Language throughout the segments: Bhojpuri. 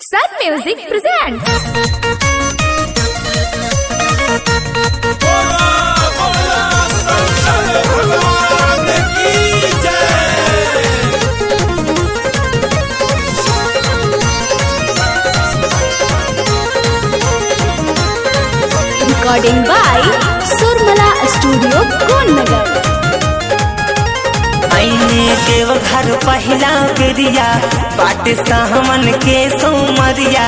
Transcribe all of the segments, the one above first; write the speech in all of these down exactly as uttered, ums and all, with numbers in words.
Sun Music presents. Recording by Surmala Studio, Konnagar. आईने देव घर पहिला बेरिया बाट सामन के सोमरिया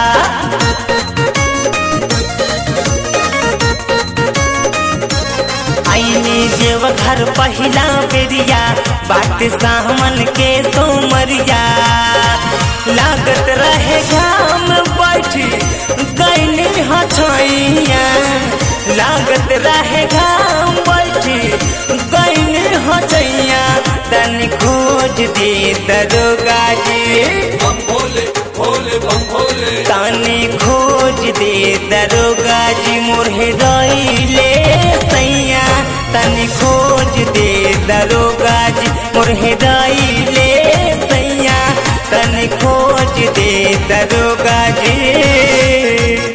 आईने देव घर पहिला बेरिया बाट सामन के सोमरिया लागत रहे घाम बैठी गईनी हछैया लागत रहे घाम बैठी गईनी हछैया तनी खोज दे दरोगा जी बम भोले भोले बम भोले तनी खोज दे दरोगा जी मोरे रईले सैया तनी खोज दे दरोगा जी मोरे रईले सैया तनी खोज दे दरोगा जी।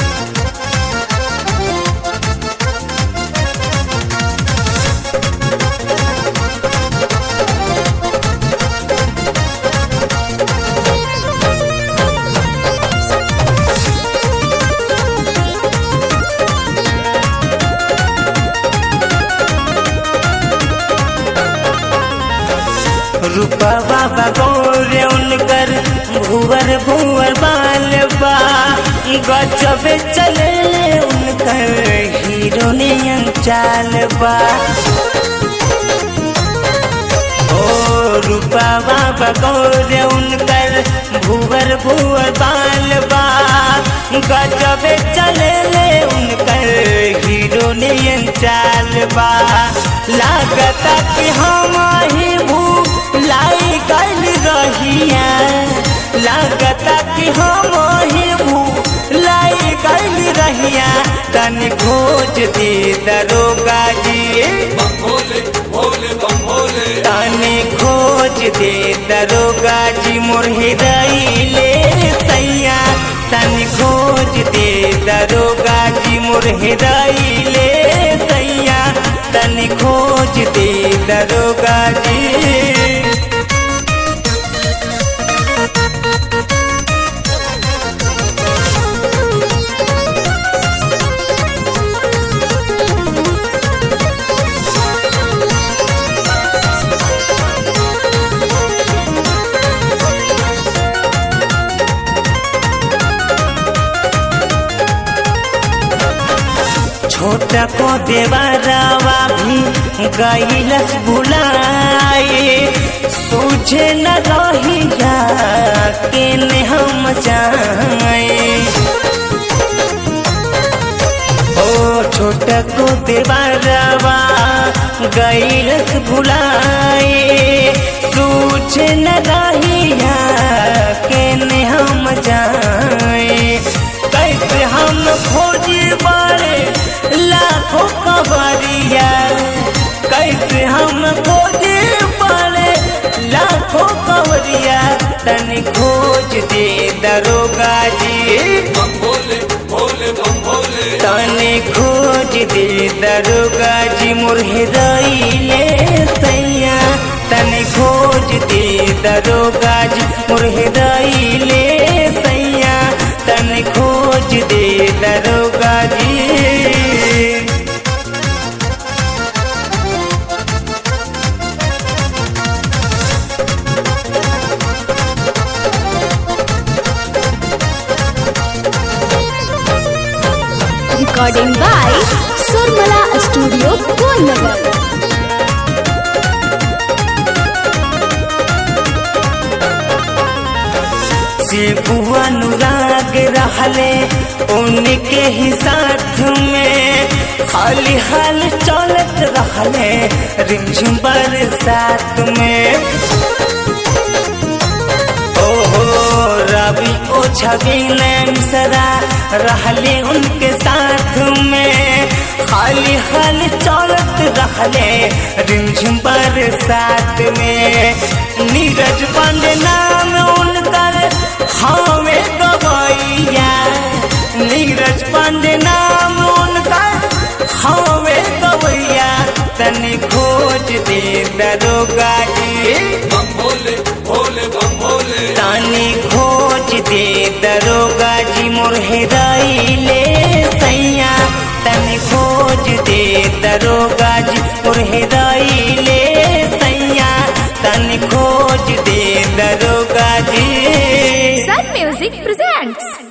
रूपा बाबा गौरे उनकर भुवर भुवर बाल बा गजबे चले उनकर हीरो ने चाल बा ओ रूपा बाबा गौरे उनकर भुवर भुवर बाल बा गजबे चले उनकर हीरो ने चाल बा लागता कि हम ही भू लाई गल रहिया लागता कि हम ही भू लाई गल रहिया तनी खोज दे दरोगा जी बम भोले भोले बम भोले तनी खोज दे दरोगा जी मोरे रईले सैया तनी खोज दे दरोगा जी मोरे रईले सैया तनी खोज दे दरोगा जी। छोटा को देवरावा भी गईलस भुलाए सूझे न रहिया के ने हम जाए ओ छोटा को देवरावा गईलस भुलाए सूझे न रहिया के ने हम जाए कैसे हम खोजी बारे लाखों कवरिया कैसे हम खोजे पड़े लाखों कवरिया तनी खोज दे दरोगा जी बम भोले भोले बम भोले तनी खोज दे दरोगा जी मोरे रईले सैया तनी खोज दे दरोगा जी मोरे रईले सैया तनी खोज दे दरोगा जी। Recording by Surmala Studio, Konnagar. Shibu Anurag रहले उनके ही साथ में खाली हाल चलत रहले रिमझिम बरसात में ओहो रवि ओ छवि मिसरा रहले उनके साथ में खाली हाल चलत रहले रिमझिम बरसात में नीरज पांडे नाम उनकर हमें दे दरोगा जी बम भोले भोले बम भोले तानी खोज दे दरोगा जी मोर हेराइले सैया तनी खोज दे दरोगा जी मोर हेराइले सैया तनी खोज दे दरोगा जी Sun Music presents